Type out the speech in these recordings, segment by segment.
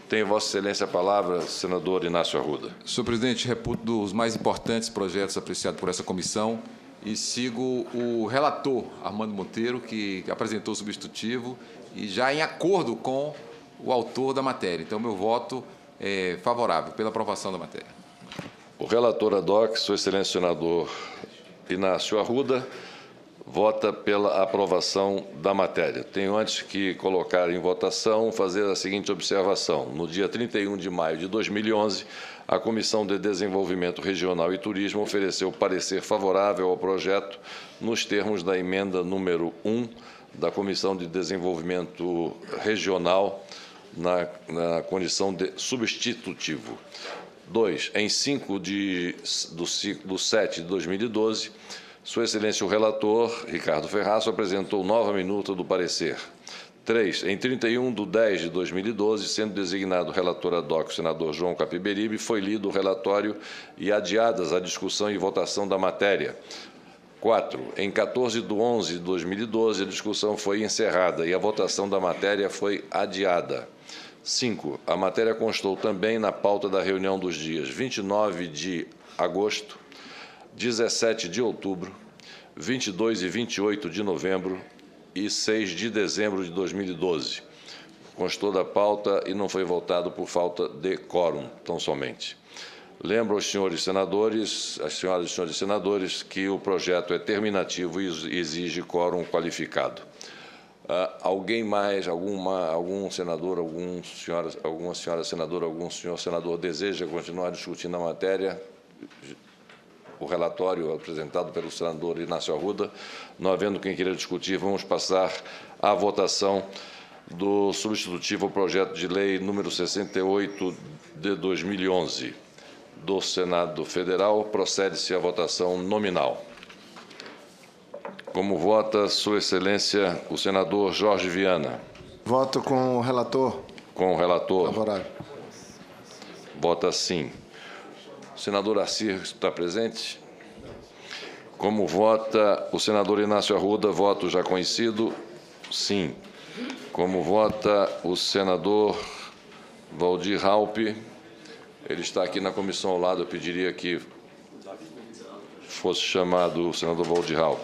Tem Vossa Excelência a palavra, senador Inácio Arruda. Senhor presidente, reputo dos mais importantes projetos apreciados por essa comissão e sigo o relator, Armando Monteiro, que apresentou o substitutivo e já em acordo com o autor da matéria. Então, meu voto é favorável pela aprovação da matéria. O relator ad hoc, Sua Excelência o senador Inácio Arruda, vota pela aprovação da matéria. Tenho, antes que colocar em votação, fazer a seguinte observação. No dia 31 de maio de 2011, a Comissão de Desenvolvimento Regional e Turismo ofereceu parecer favorável ao projeto nos termos da emenda número 1 da Comissão de Desenvolvimento Regional na condição de substitutivo. 2. Em 5 de 7 de 2012, Sua Excelência o relator, Ricardo Ferraço, apresentou nova minuta do parecer. 3. Em 31 de 10 de 2012, sendo designado relator ad hoc o senador João Capiberibe, foi lido o relatório e adiadas a discussão e votação da matéria. 4. Em 14 de 11 de 2012, a discussão foi encerrada e a votação da matéria foi adiada. 5. A matéria constou também na pauta da reunião dos dias 29 de agosto, 17 de outubro, 22 e 28 de novembro e 6 de dezembro de 2012. Constou da pauta e não foi votado por falta de quórum, tão somente. Lembro aos senhores senadores, às senhoras e senhores senadores, que o projeto é terminativo e exige quórum qualificado. Alguém mais, algum senador, alguma senhora senadora, algum senhor senador deseja continuar discutindo a matéria? O relatório apresentado pelo senador Inácio Arruda. Não havendo quem queira discutir, vamos passar à votação do substitutivo ao projeto de lei número 68 de 2011 do Senado Federal. Procede-se à votação nominal. Como vota Sua Excelência o senador Jorge Viana? Voto com o relator. Com o relator. Favorável. Vota sim. O senador Assir está presente? Como vota o senador Inácio Arruda, voto já conhecido? Sim. Como vota o senador Waldir Raupp? Ele está aqui na comissão ao lado, eu pediria que fosse chamado o senador Waldir Raupp.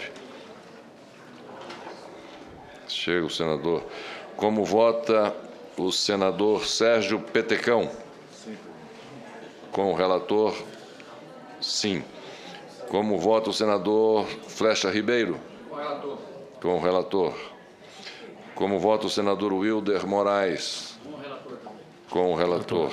Chega o senador. Como vota o senador Sérgio Petecão? Com o relator, sim. Como vota o senador Flecha Ribeiro? Com o relator. Com o relator. Como vota o senador Wilder Moraes? Com o relator. Com o relator.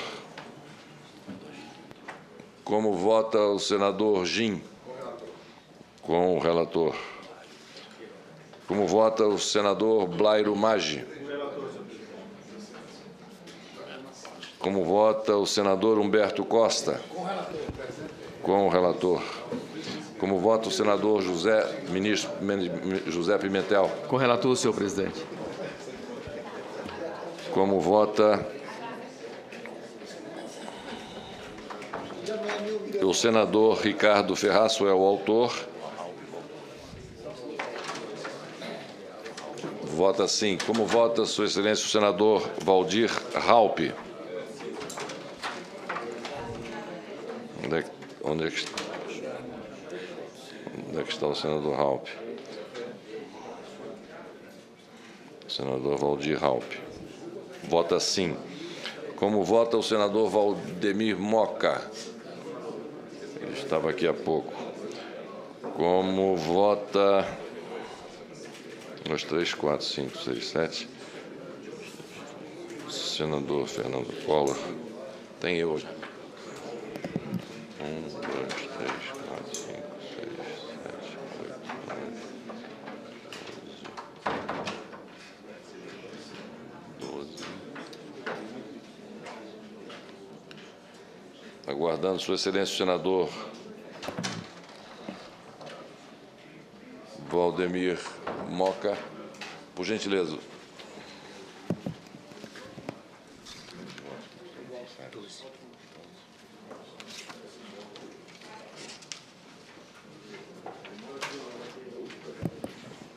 Como vota o senador Gin? Com o relator. Como vota o senador Blairo Maggi? Como vota o senador Humberto Costa? Com o relator. Como vota o senador José Pimentel? Com o relator, senhor presidente. Como vota o senador Ricardo Ferraço, é o autor? Vota sim. Como vota Sua Excelência o senador Waldir Raupp? Onde é que está o senador Raupp? Senador Waldir Raupp. Vota sim. Como vota o senador Valdemir Moca? Ele estava aqui há pouco. Como vota 1, 2, 3, 4, 5, 6, 7. Senador Fernando Collor. Tem eu. 1, 2, 3, 4, 5, 6, 7, 8, 9, 12. Aguardando Sua Excelência o senador Valdemir Moca, por gentileza.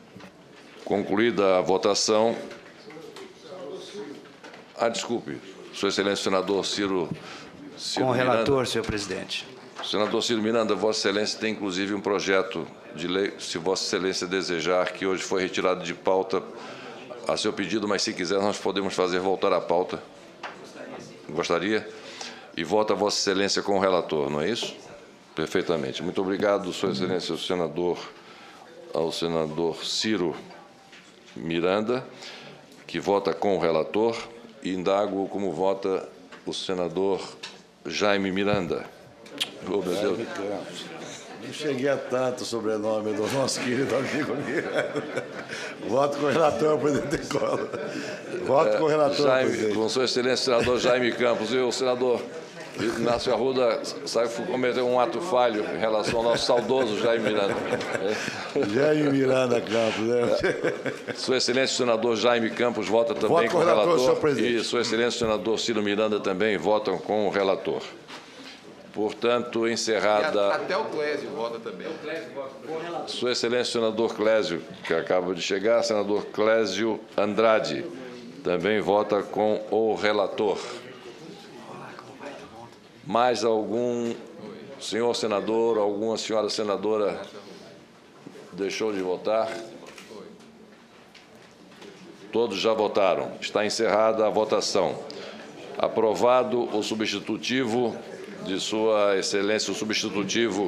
Concluída a votação. Desculpe. Sua Excelência, senador Ciro Com o relator, Miranda. senhor presidente. Senador Ciro Miranda, Vossa Excelência tem, inclusive, um projeto de lei, se Vossa Excelência desejar, que hoje foi retirado de pauta a seu pedido, mas, se quiser, nós podemos fazer voltar à pauta. Gostaria? E vota Vossa Excelência com o relator, não é isso? Perfeitamente. Muito obrigado, Sua Excelência, ao senador Ciro Miranda, que vota com o relator, e indago como vota o senador Jaime Miranda. Oh, meu Deus. Não cheguei a tanto o sobrenome do nosso querido amigo Miranda. Voto com o relator, presidente Collor. Voto com o relator, presidente. Com Sua Excelência, senador Jaime Campos, e o senador Inácio Arruda cometeu um ato falho em relação ao nosso saudoso Jaime Miranda. Jaime Miranda Campos, né? Sua Excelência, o senador Jaime Campos vota também Voto com o relator, senhor presidente. e Sua Excelência, o senador Ciro Miranda também votam com o relator. Portanto, encerrada... Até o Clésio vota também. Sua Excelência, o senador Clésio, que acaba de chegar, senador Clésio Andrade, também vota com o relator. Mais algum senhor senador, alguma senhora senadora deixou de votar? Todos já votaram. Está encerrada a votação. Aprovado o substitutivo de Sua Excelência, o substitutivo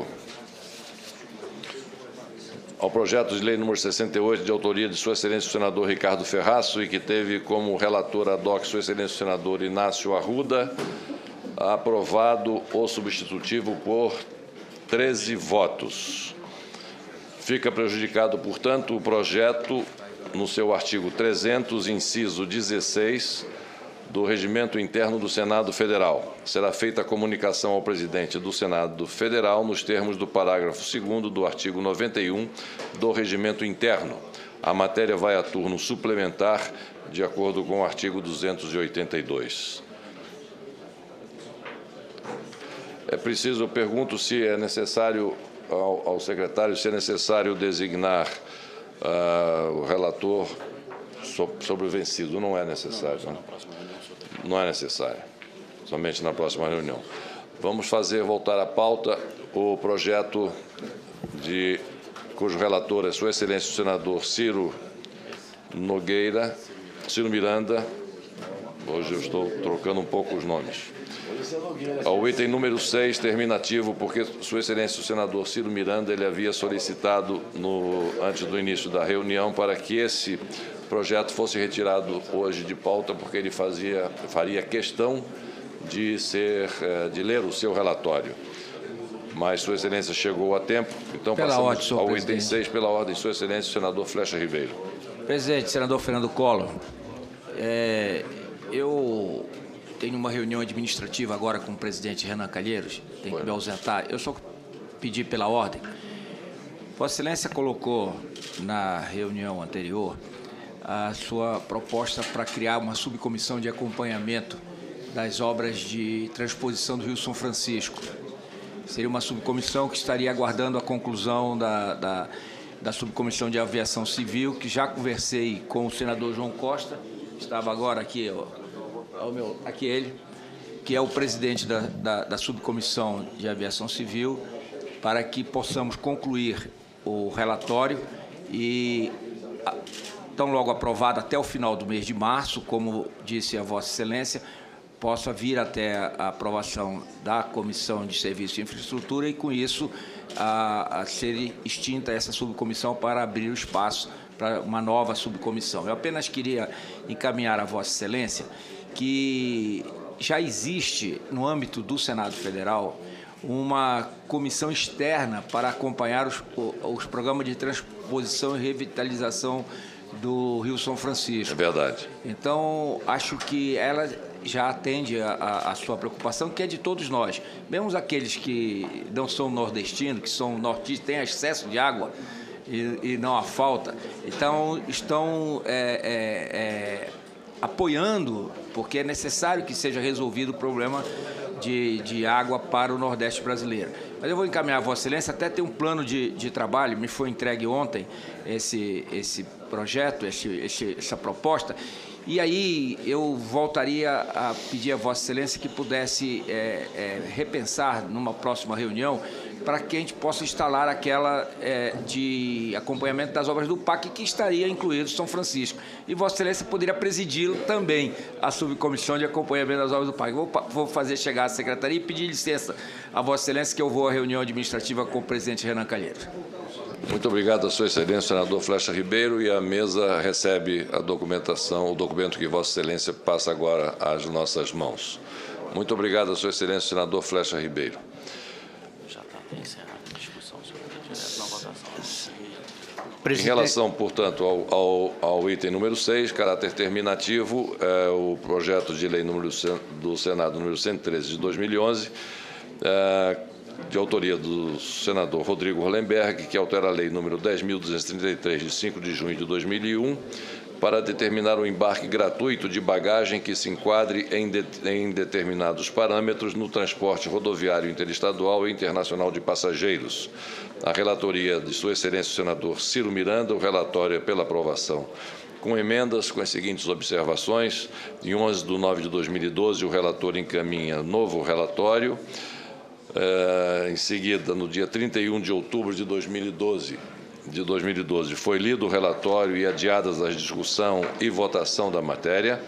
ao projeto de lei número 68, de autoria de Sua Excelência o senador Ricardo Ferraço, e que teve como relator ad hoc Sua Excelência o senador Inácio Arruda. Aprovado o substitutivo por 13 votos. Fica prejudicado, portanto, o projeto no seu artigo 300, inciso 16, do Regimento Interno do Senado Federal. Será feita a comunicação ao presidente do Senado Federal nos termos do parágrafo 2º do artigo 91 do Regimento Interno. A matéria vai a turno suplementar, de acordo com o artigo 282. É preciso, eu pergunto se é necessário ao secretário, se é necessário designar o relator sobre o vencido. Não é necessário. Né? Não é necessário. Somente na próxima reunião. Vamos fazer voltar à pauta o projeto cujo relator é Sua Excelência o senador Ciro Miranda. Hoje eu estou trocando um pouco os nomes. Ao item número 6, terminativo, porque Sua Excelência o senador Ciro Miranda ele havia solicitado, antes do início da reunião, para que esse projeto fosse retirado hoje de pauta, porque ele faria questão de ler o seu relatório. Mas Sua Excelência chegou a tempo, então passamos ao item 6, pela ordem, Sua Excelência o senador Flecha Ribeiro. Presidente, senador Fernando Collor, eu tenho uma reunião administrativa agora com o presidente Renan Calheiros, tenho que me ausentar. Eu só pedi pela ordem. Vossa Excelência colocou na reunião anterior a sua proposta para criar uma subcomissão de acompanhamento das obras de transposição do Rio São Francisco. Seria uma subcomissão que estaria aguardando a conclusão da subcomissão de aviação civil, que já conversei com o senador João Costa, estava agora aqui, aqui ele, que é o presidente da subcomissão de aviação civil, para que possamos concluir o relatório e, tão logo aprovado até o final do mês de março, como disse a Vossa Excelência, possa vir até a aprovação da Comissão de Serviços e Infraestrutura e, com isso, a ser extinta essa subcomissão para abrir o espaço para uma nova subcomissão. Eu apenas queria encaminhar a Vossa Excelência que já existe, no âmbito do Senado Federal, uma comissão externa para acompanhar os programas de transposição e revitalização do Rio São Francisco. É verdade. Então, acho que ela já atende a sua preocupação, que é de todos nós. Mesmo aqueles que não são nordestinos, que são nortistas, têm excesso de água e não há falta, então estão apoiando, porque é necessário que seja resolvido o problema de água para o Nordeste brasileiro. Mas eu vou encaminhar a Vossa Excelência, até tem um plano de trabalho, me foi entregue ontem esse projeto, essa proposta, E aí eu voltaria a pedir a Vossa Excelência que pudesse repensar numa próxima reunião para que a gente possa instalar aquela de acompanhamento das obras do PAC, que estaria incluído São Francisco. E Vossa Excelência poderia presidir também a subcomissão de acompanhamento das obras do PAC. Vou fazer chegar à secretaria e pedir licença a Vossa Excelência que eu vou à reunião administrativa com o presidente Renan Calheiros. Muito obrigado a Sua Excelência, senador Flecha Ribeiro, e a mesa recebe a documentação, o documento que Vossa Excelência passa agora às nossas mãos. Muito obrigado a Sua Excelência, senador Flecha Ribeiro. Já está encerrada a discussão sobre o direto na votação. Em relação, portanto, ao item número 6, caráter terminativo, o projeto de lei do Senado número 113 de 2011, de autoria do senador Rodrigo Hollenberg, que altera a lei número 10.233, de 5 de junho de 2001, para determinar o embarque gratuito de bagagem que se enquadre em determinados parâmetros no transporte rodoviário interestadual e internacional de passageiros. A relatoria de Sua Excelência o senador Ciro Miranda, o relatório é pela aprovação com emendas, com as seguintes observações. Em 11 de 9 de 2012, o relator encaminha novo relatório. Em seguida, no dia 31 de outubro de 2012, foi lido o relatório e adiadas a discussão e votação da matéria.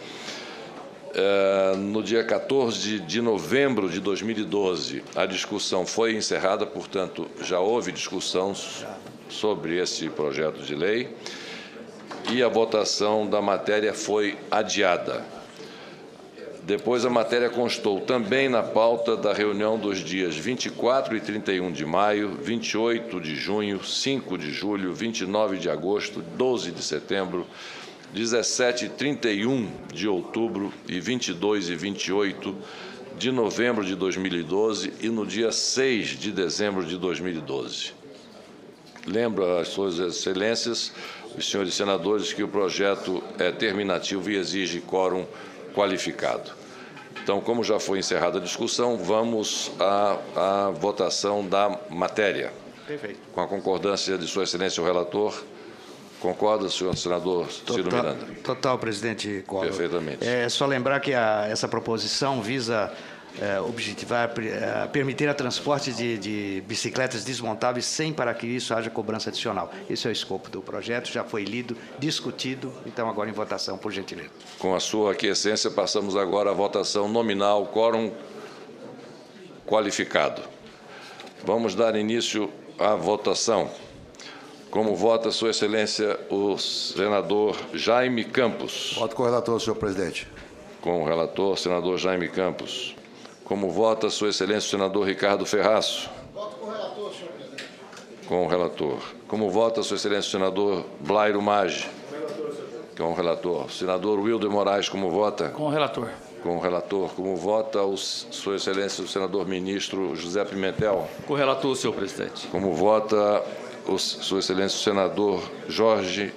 No dia 14 de novembro de 2012, a discussão foi encerrada, portanto, já houve discussão sobre esse projeto de lei e a votação da matéria foi adiada. Depois, a matéria constou também na pauta da reunião dos dias 24 e 31 de maio, 28 de junho, 5 de julho, 29 de agosto, 12 de setembro, 17 e 31 de outubro e 22 e 28 de novembro de 2012 e no dia 6 de dezembro de 2012. Lembro às Suas Excelências, os senhores senadores, que o projeto é terminativo e exige quórum qualificado. Então, como já foi encerrada a discussão, vamos à votação da matéria. Perfeito. Com a concordância de Sua Excelência o relator. Concorda, senhor senador Ciro Miranda? Total, presidente Collor. Perfeitamente. É só lembrar que essa proposição visa objetivar, permitir a transporte de bicicletas desmontáveis sem para que isso haja cobrança adicional. Esse é o escopo do projeto, já foi lido, discutido, então agora em votação, por gentileza. Com a sua aquiescência, passamos agora à votação nominal, quórum qualificado. Vamos dar início à votação. Como vota Sua Excelência o senador Jaime Campos? Voto com o relator, senhor presidente. Com o relator, senador Jaime Campos. Como vota Sua Excelência o senador Ricardo Ferraço? Voto com o relator, senhor presidente. Com o relator. Como vota Sua Excelência o senador Blairo Maggi? Com o relator, senhor presidente. Com o relator. Senador Wilder Moraes, como vota? Com o relator. Com o relator. Como vota Sua Excelência o senador ministro José Pimentel? Com o relator, senhor presidente. Como vota Sua Excelência o senador Jorge?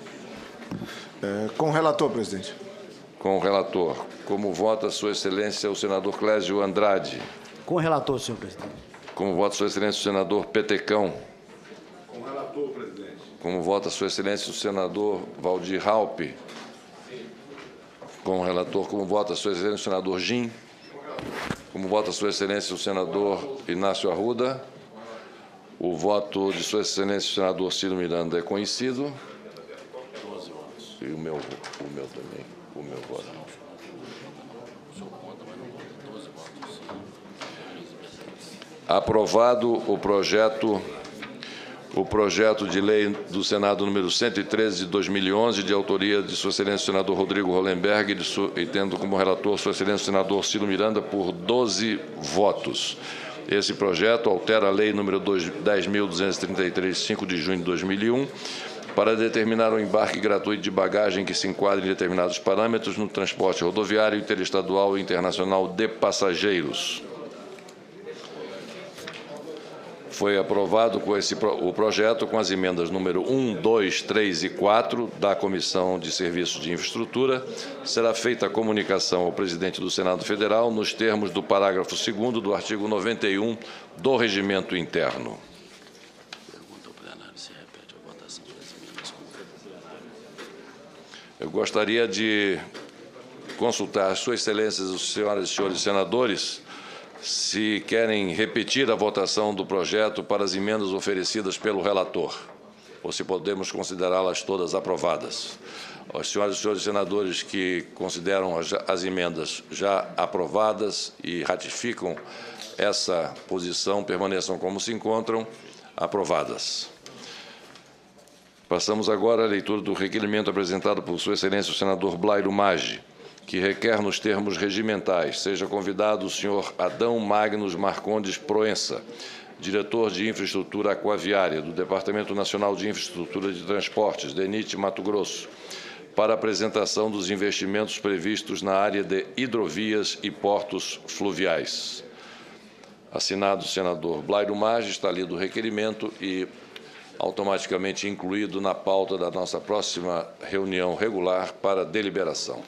Com o relator, presidente. Com o relator. Como vota Sua Excelência o senador Clésio Andrade? Com o relator, senhor presidente. Como vota Sua Excelência o senador Petecão? Com o relator, presidente. Como vota Sua Excelência o senador Valdir Raupe? Com o relator. Como vota Sua Excelência o senador Gim? Como vota Sua Excelência o senador Inácio Arruda? O voto de Sua Excelência o senador Ciro Miranda é conhecido. 12 votos. E o meu também. O meu voto. O senhor conta, mas não conta. 12 votos. Aprovado o projeto de lei do Senado número 113 de 2011, de autoria de Sua Excelência o senador Rodrigo Hollenberg e tendo como relator Sua Excelência o senador Ciro Miranda por 12 votos. Esse projeto altera a lei número 10.233, 5 de junho de 2001, para determinar o embarque gratuito de bagagem que se enquadre em determinados parâmetros no transporte rodoviário, interestadual e internacional de passageiros. Foi aprovado o projeto com as emendas número 1, 2, 3 e 4 da Comissão de Serviços de Infraestrutura. Será feita a comunicação ao presidente do Senado Federal nos termos do parágrafo 2º do artigo 91 do Regimento Interno. Pergunta ao plenário se repete a votação das emendas. Eu gostaria de consultar Suas Excelências, os senhoras e senhores senadores, se querem repetir a votação do projeto para as emendas oferecidas pelo relator, ou se podemos considerá-las todas aprovadas. As senhoras e senhores senadores que consideram as emendas já aprovadas e ratificam essa posição permaneçam como se encontram, aprovadas. Passamos agora à leitura do requerimento apresentado por Sua Excelência o senador Blairo Maggi, que requer, nos termos regimentais, seja convidado o senhor Adão Magnus Marcondes Proença, diretor de Infraestrutura Aquaviária do Departamento Nacional de Infraestrutura de Transportes, DENIT Mato Grosso, para a apresentação dos investimentos previstos na área de hidrovias e portos fluviais. Assinado o senador Blairo Maggi, está lido o requerimento e automaticamente incluído na pauta da nossa próxima reunião regular para deliberação.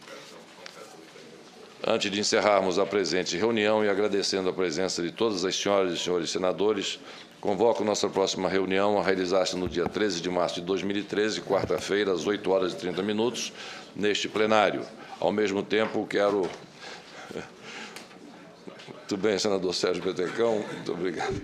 Antes de encerrarmos a presente reunião e agradecendo a presença de todas as senhoras e senhores senadores, convoco nossa próxima reunião a realizar-se no dia 13 de março de 2013, quarta-feira, às 8h30, neste plenário. Ao mesmo tempo, quero... Muito bem, senador Sérgio Petecão, muito obrigado.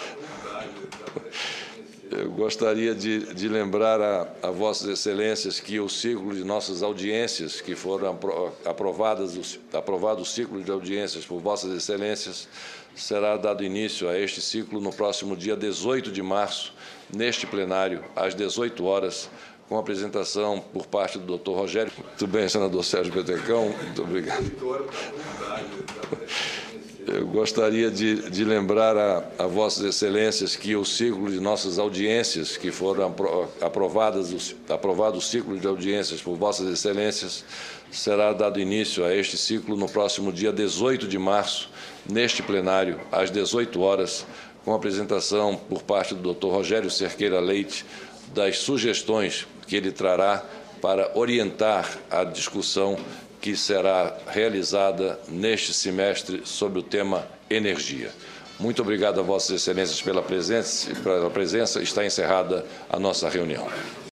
Eu gostaria de lembrar a Vossas Excelências que o ciclo de nossas audiências, que foram aprovado o ciclo de audiências por Vossas Excelências, será dado início a este ciclo no próximo dia 18 de março, neste plenário, às 18 horas, com a apresentação por parte do Dr. Rogério. Muito bem, senador Sérgio Petecão, muito obrigado. Eu gostaria de lembrar a Vossas Excelências que o ciclo de nossas audiências, que foram aprovado o ciclo de audiências por Vossas Excelências, será dado início a este ciclo no próximo dia 18 de março, neste plenário, às 18 horas, com a apresentação por parte do Dr. Rogério Cerqueira Leite das sugestões que ele trará para orientar a discussão que será realizada neste semestre sobre o tema energia. Muito obrigado a Vossas Excelências pela presença. Está encerrada a nossa reunião.